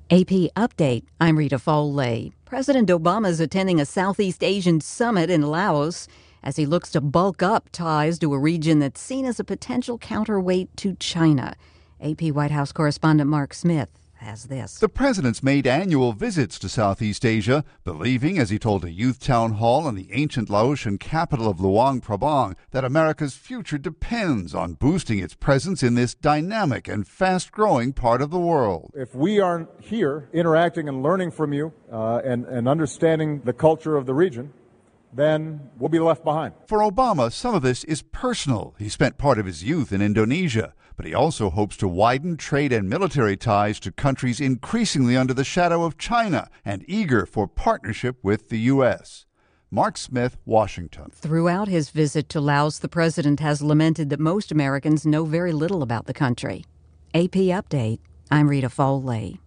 AP Update, I'm Rita Foley. President Obama is attending a Southeast Asian summit in Laos as he looks to bulk up ties to a region that's seen as a potential counterweight to China. AP White House correspondent Mark Smith has this. The president's made annual visits to Southeast Asia, believing, as he told a youth town hall in the ancient Laotian capital of Luang Prabang, that America's future depends on boosting its presence in this dynamic and fast-growing part of the world. If we aren't here interacting and learning from you and understanding the culture of the region, then we'll be left behind. For Obama, some of this is personal. He spent part of his youth in Indonesia, but he also hopes to widen trade and military ties to countries increasingly under the shadow of China and eager for partnership with the U.S. Mark Smith, Washington. Throughout his visit to Laos, the president has lamented that most Americans know very little about the country. AP Update, I'm Rita Foley.